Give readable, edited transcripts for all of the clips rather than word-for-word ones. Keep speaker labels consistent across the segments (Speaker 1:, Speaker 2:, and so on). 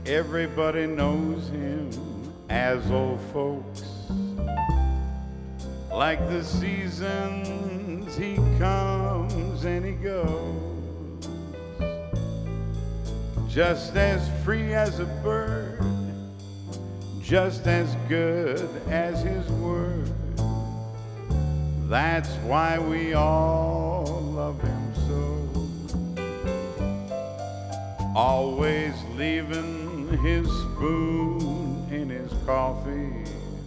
Speaker 1: Everybody knows him as old folks. Like the seasons, he comes and he goes, just as free as a bird, just as good as his word. That's why we all love him so. Always leaving his spoon in his coffee,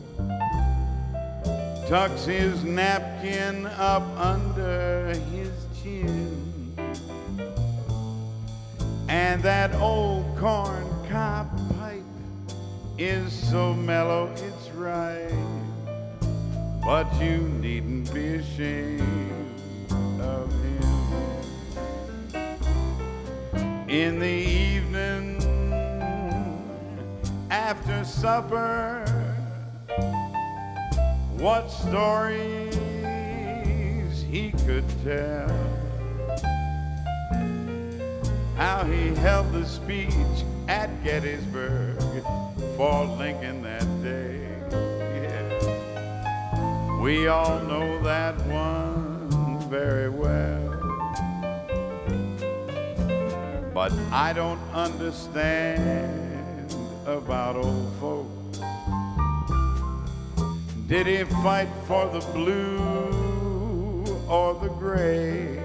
Speaker 1: tucks his napkin up under his chin, and that old corn cob pipe is so mellow it's right. But you needn't be ashamed of him. In the evening, after supper, what stories he could tell. How he held the speech at Gettysburg for Lincoln that day. Yeah. We all know that one very well. But I don't understand about old folks. Did he fight for the blue or the gray?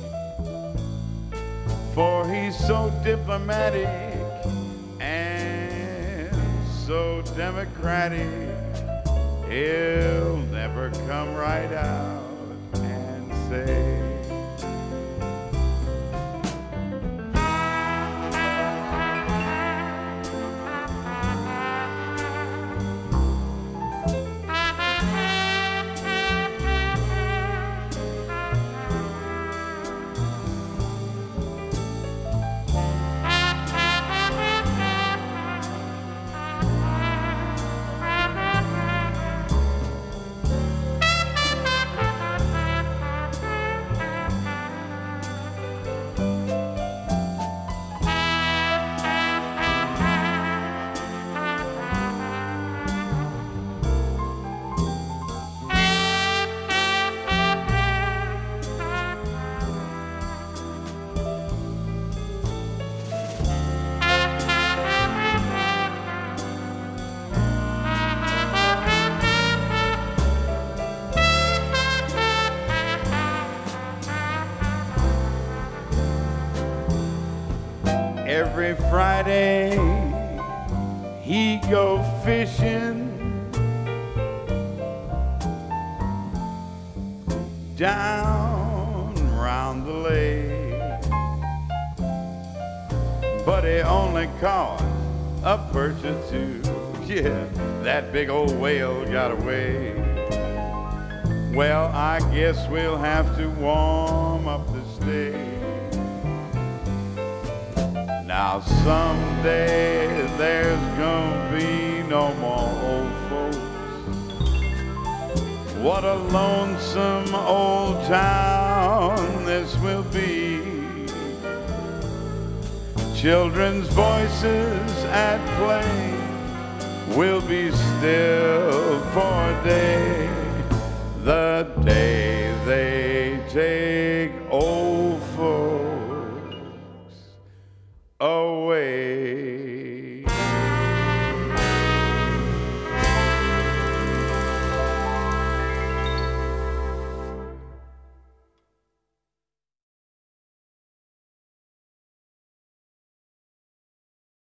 Speaker 1: For he's so diplomatic and so democratic, he'll never come right out and say, every Friday he go fishing down round the lake, but he only caught a perch or two. Yeah, that big old whale got away. Well, I guess we'll have to warm up the stay. Now someday there's gonna be no more old folks. What a lonesome old town this will be. Children's voices at play will be still for a day.